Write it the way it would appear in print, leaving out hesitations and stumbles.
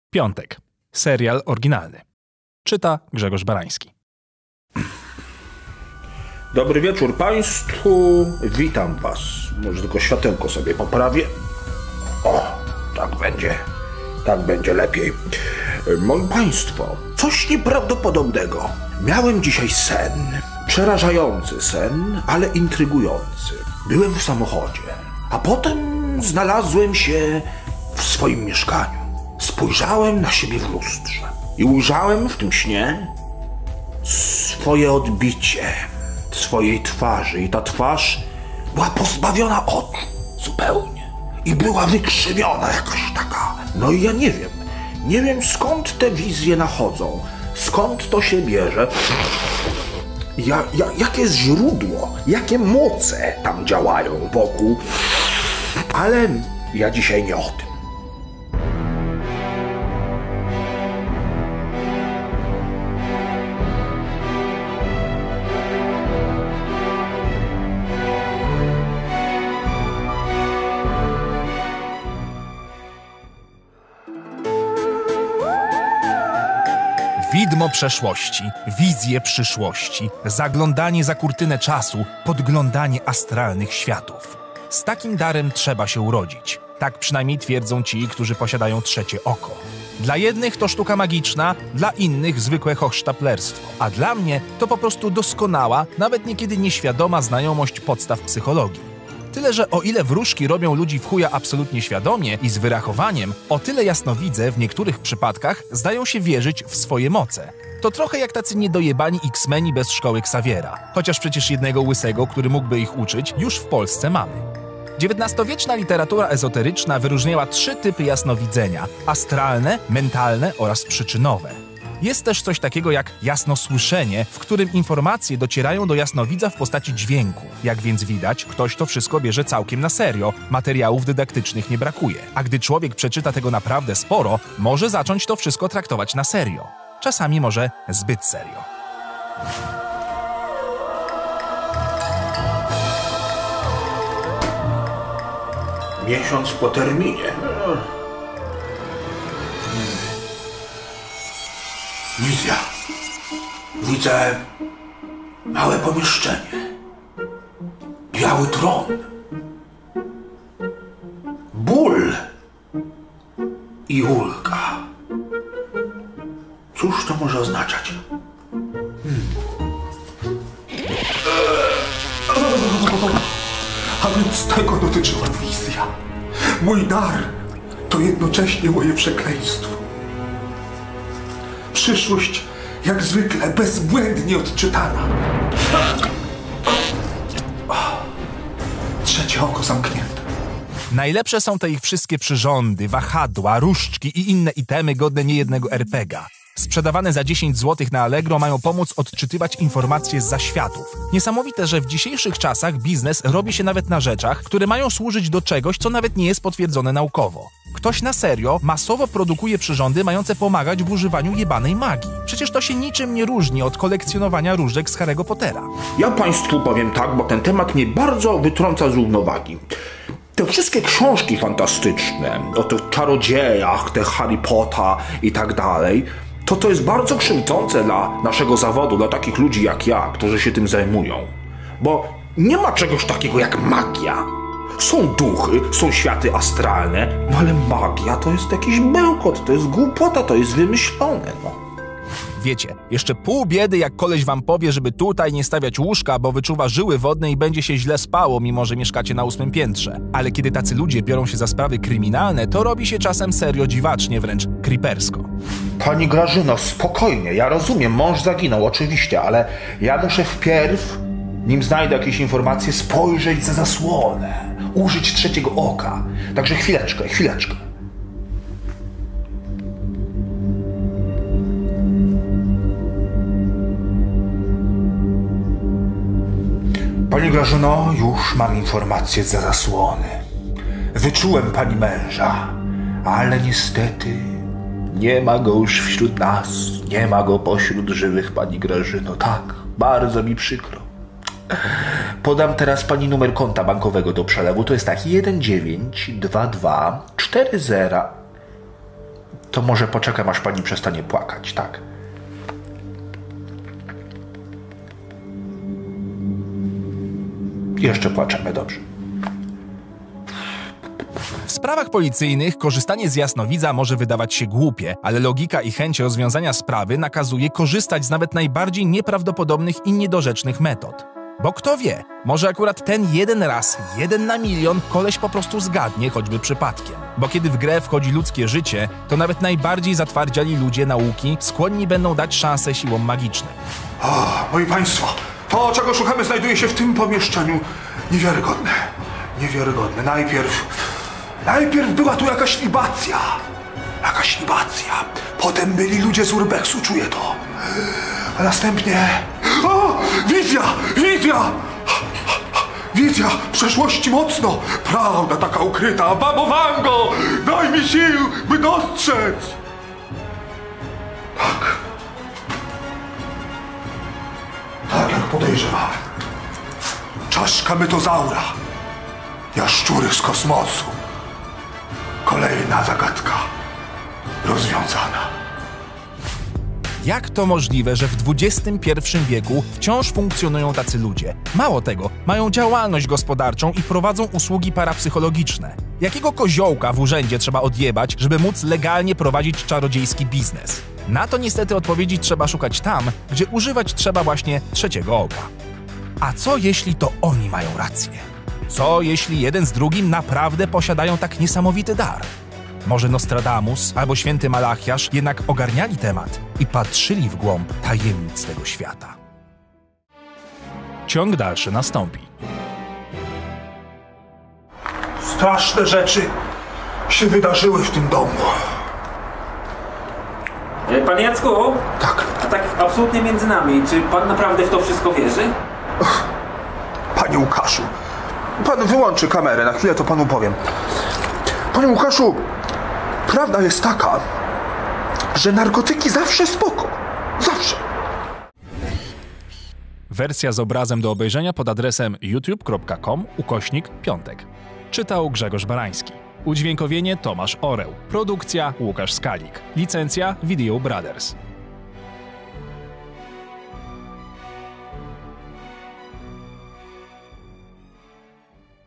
Piątek. Serial oryginalny. Czyta Grzegorz Barański. Dobry wieczór Państwu. Witam Was. Może tylko światełko sobie poprawię. O, tak będzie lepiej. Moi Państwo, coś nieprawdopodobnego. Miałem dzisiaj sen. Przerażający sen, ale intrygujący. Byłem w samochodzie, a potem znalazłem się w swoim mieszkaniu. Spojrzałem na siebie w lustrze i ujrzałem w tym śnie swoje odbicie swojej twarzy. I ta twarz była pozbawiona oczu zupełnie. I była wykrzywiona jakaś taka. No i ja nie wiem skąd te wizje nachodzą, skąd to się bierze. Jakie jest źródło, jakie moce tam działają wokół. Ale ja dzisiaj nie o tym. Widmo przeszłości, wizje przyszłości, zaglądanie za kurtynę czasu, podglądanie astralnych światów. Z takim darem trzeba się urodzić. Tak przynajmniej twierdzą ci, którzy posiadają trzecie oko. Dla jednych to sztuka magiczna, dla innych zwykłe hochsztaplerstwo. A dla mnie to po prostu doskonała, nawet niekiedy nieświadoma znajomość podstaw psychologii. Tyle, że o ile wróżki robią ludzi w chuja absolutnie świadomie i z wyrachowaniem, o tyle jasnowidze w niektórych przypadkach zdają się wierzyć w swoje moce. To trochę jak tacy niedojebani X-meni bez szkoły Xaviera. Chociaż przecież jednego łysego, który mógłby ich uczyć, już w Polsce mamy. XIX-wieczna literatura ezoteryczna wyróżniała 3 typy jasnowidzenia: astralne, mentalne oraz przyczynowe. Jest też coś takiego jak jasnosłyszenie, w którym informacje docierają do jasnowidza w postaci dźwięku. Jak więc widać, ktoś to wszystko bierze całkiem na serio, materiałów dydaktycznych nie brakuje. A gdy człowiek przeczyta tego naprawdę sporo, może zacząć to wszystko traktować na serio. Czasami może zbyt serio. Miesiąc po terminie. Wizja. Widzę małe pomieszczenie. Biały tron. Ból i ulga. Cóż to może oznaczać? A więc tego dotyczyła wizja. Mój dar to jednocześnie moje przekleństwo. Przyszłość, jak zwykle, bezbłędnie odczytana. Trzecie oko zamknięte. Najlepsze są te ich wszystkie przyrządy, wahadła, różdżki i inne itemy godne niejednego RPG-a. Sprzedawane za 10 zł na Allegro mają pomóc odczytywać informacje z zaświatów. Niesamowite, że w dzisiejszych czasach biznes robi się nawet na rzeczach, które mają służyć do czegoś, co nawet nie jest potwierdzone naukowo. Ktoś na serio masowo produkuje przyrządy mające pomagać w używaniu jebanej magii. Przecież to się niczym nie różni od kolekcjonowania różdżek z Harry'ego Pottera. Ja Państwu powiem tak, bo ten temat mnie bardzo wytrąca z równowagi. Te wszystkie książki fantastyczne o tych czarodziejach, te Harry Pottera i tak dalej, to jest bardzo krzywdzące dla naszego zawodu, dla takich ludzi jak ja, którzy się tym zajmują. Bo nie ma czegoś takiego jak magia. Są duchy, są światy astralne, no ale magia to jest jakiś bełkot, to jest głupota, to jest wymyślone, no. Wiecie, jeszcze pół biedy, jak koleś wam powie, żeby tutaj nie stawiać łóżka, bo wyczuwa żyły wodne i będzie się źle spało, mimo że mieszkacie na 8. piętrze. Ale kiedy tacy ludzie biorą się za sprawy kryminalne, to robi się czasem serio dziwacznie, wręcz creepersko. Pani Grażyno, spokojnie, ja rozumiem, mąż zaginął, oczywiście, ale ja muszę wpierw, nim znajdę jakieś informacje, spojrzeć za zasłonę, użyć trzeciego oka. Także chwileczkę. Pani Grażyno, już mam informacje zza zasłony. Wyczułem pani męża, ale niestety nie ma go już wśród nas, nie ma go pośród żywych, pani Grażyno. Tak, bardzo mi przykro. Podam teraz pani numer konta bankowego do przelewu. To jest tak, 192240. to może poczekam, aż pani przestanie płakać, tak? Jeszcze płaczemy, dobrze. W sprawach policyjnych korzystanie z jasnowidza może wydawać się głupie, ale logika i chęć rozwiązania sprawy nakazuje korzystać z nawet najbardziej nieprawdopodobnych i niedorzecznych metod. Bo kto wie, może akurat ten jeden raz, 1 na milion koleś po prostu zgadnie, choćby przypadkiem. Bo kiedy w grę wchodzi ludzkie życie, to nawet najbardziej zatwardziali ludzie nauki skłonni będą dać szansę siłom magicznym. Moi państwo, to, czego szukamy, znajduje się w tym pomieszczeniu. Niewiarygodne. Niewiarygodne. Najpierw była tu jakaś libacja. Potem byli ludzie z urbexu, czuję to. A następnie... Wizja przeszłości mocno. Prawda taka ukryta. Babo Wango, daj mi sił, by dostrzec. Tak jak podejrzewałem. Czaszka mytozaura. Jaszczury z kosmosu. Kolejna zagadka rozwiązana. Jak to możliwe, że w XXI wieku wciąż funkcjonują tacy ludzie? Mało tego, mają działalność gospodarczą i prowadzą usługi parapsychologiczne. Jakiego koziołka w urzędzie trzeba odjebać, żeby móc legalnie prowadzić czarodziejski biznes? Na to niestety odpowiedzi trzeba szukać tam, gdzie używać trzeba właśnie trzeciego oka. A co jeśli to oni mają rację? Co jeśli jeden z drugim naprawdę posiadają tak niesamowity dar? Może Nostradamus albo święty Malachiasz jednak ogarniali temat i patrzyli w głąb tajemnic tego świata. Ciąg dalszy nastąpi. Straszne rzeczy się wydarzyły w tym domu. Panie Jacku? Tak. A tak absolutnie między nami, czy pan naprawdę w to wszystko wierzy? Panie Łukaszu, pan wyłączy kamerę, na chwilę to panu powiem. Panie Łukaszu, prawda jest taka, że narkotyki zawsze spoko. Zawsze. Wersja z obrazem do obejrzenia pod adresem youtube.com/piątek. Czytał Grzegorz Barański. Udźwiękowienie Tomasz Oreł. Produkcja Łukasz Skalik. Licencja Video Brothers.